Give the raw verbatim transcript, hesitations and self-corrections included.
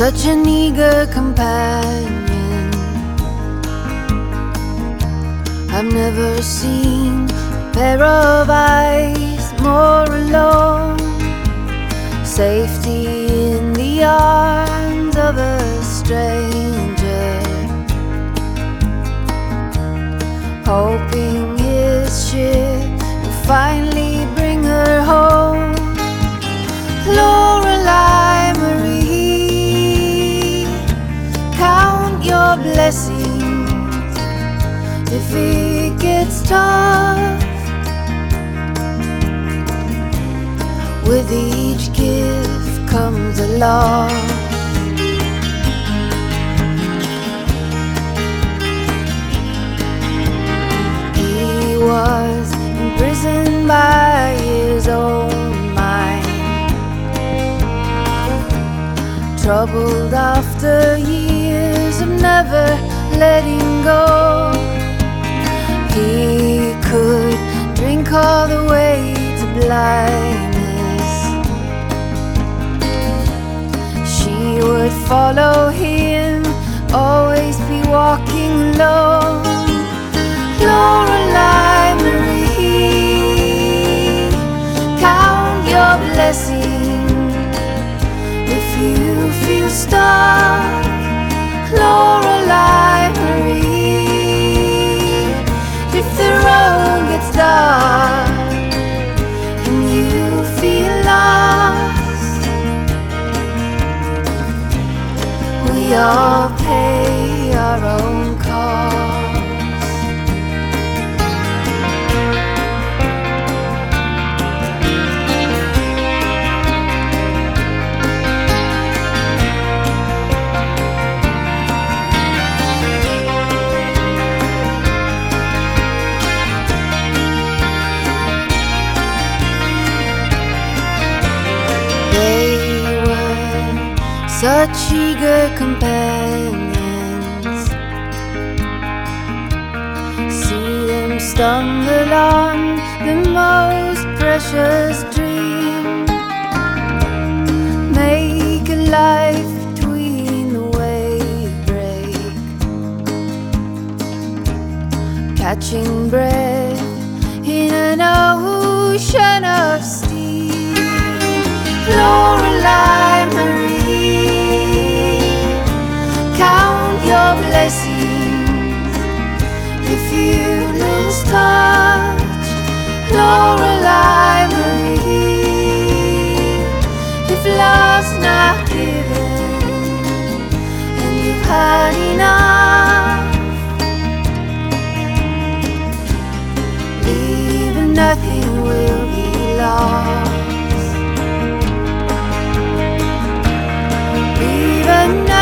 such an eager companion. I've never seen a pair of eyes more alone. Safety in the arms of a stranger, hoping his ship will finally bring her home. Lorelei Marie, count your blessings if it gets tough. With each gift comes a loss. He was imprisoned by his own mind, troubled after years of never letting go. He could drink all the way to blindness. She would follow him, always be walking alone. Lorelei Marie, count your blessings if you feel stuck. Lorelei Marie, if the road gets dark and you feel lost, we all pay our own cost. Such eager companions, see them stumble on the most precious dream, make a life between the wave break, catching breath in an ocean of steam. Lorelei Marie, count your blessings if you lose touch. Lorelei Marie, if love's not given and you've had enough, leaving nothing will be lost. Even now